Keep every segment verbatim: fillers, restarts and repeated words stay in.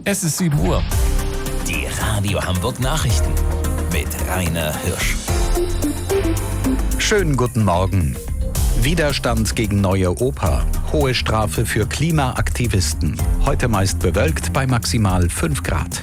Es ist sieben Uhr. Die Radio Hamburg Nachrichten mit Rainer Hirsch. Schönen guten Morgen. Widerstand gegen neue Oper. Hohe Strafe für Klimaaktivisten. Heute meist bewölkt bei maximal fünf Grad.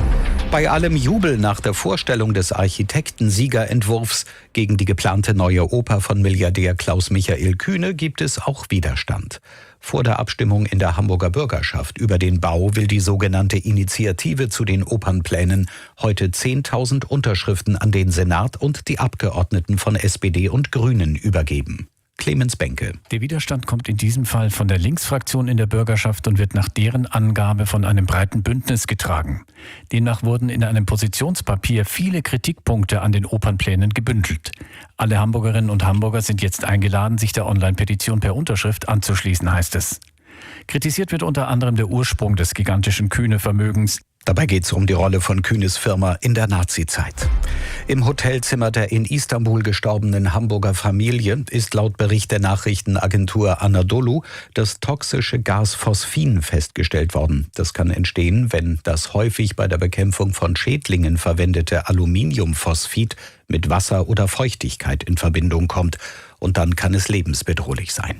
Bei allem Jubel nach der Vorstellung des Architekten-Siegerentwurfs gegen die geplante neue Oper von Milliardär Klaus-Michael Kühne gibt es auch Widerstand. Vor der Abstimmung in der Hamburger Bürgerschaft über den Bau will die sogenannte Initiative zu den Opernplänen heute zehntausend Unterschriften an den Senat und die Abgeordneten von S P D und Grünen übergeben. Clemens Benke. Der Widerstand kommt in diesem Fall von der Linksfraktion in der Bürgerschaft und wird nach deren Angabe von einem breiten Bündnis getragen. Demnach wurden in einem Positionspapier viele Kritikpunkte an den Opernplänen gebündelt. Alle Hamburgerinnen und Hamburger sind jetzt eingeladen, sich der Online-Petition per Unterschrift anzuschließen, heißt es. Kritisiert wird unter anderem der Ursprung des gigantischen Kühne-Vermögens. Dabei geht es um die Rolle von Kühnes Firma in der Nazizeit. Im Hotelzimmer der in Istanbul gestorbenen Hamburger Familie ist laut Bericht der Nachrichtenagentur Anadolu das toxische Gas Phosphin festgestellt worden. Das kann entstehen, wenn das häufig bei der Bekämpfung von Schädlingen verwendete Aluminiumphosphid mit Wasser oder Feuchtigkeit in Verbindung kommt. Und dann kann es lebensbedrohlich sein.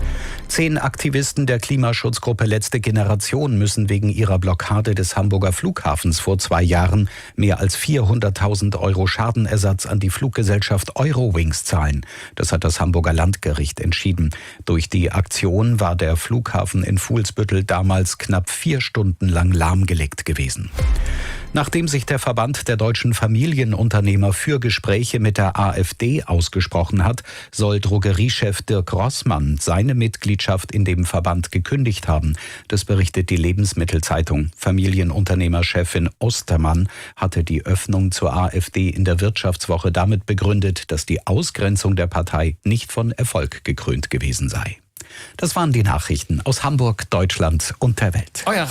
Zehn Aktivisten der Klimaschutzgruppe Letzte Generation müssen wegen ihrer Blockade des Hamburger Flughafens vor zwei Jahren mehr als vierhunderttausend Euro Schadenersatz an die Fluggesellschaft Eurowings zahlen. Das hat das Hamburger Landgericht entschieden. Durch die Aktion war der Flughafen in Fuhlsbüttel damals knapp vier Stunden lang lahmgelegt gewesen. Nachdem sich der Verband der deutschen Familienunternehmer für Gespräche mit der AfD ausgesprochen hat, soll Drogeriechef Dirk Rossmann seine Mitgliedschaft in dem Verband gekündigt haben. Das berichtet die Lebensmittelzeitung. Familienunternehmerchefin Ostermann hatte die Öffnung zur AfD in der Wirtschaftswoche damit begründet, dass die Ausgrenzung der Partei nicht von Erfolg gekrönt gewesen sei. Das waren die Nachrichten aus Hamburg, Deutschland und der Welt. Euer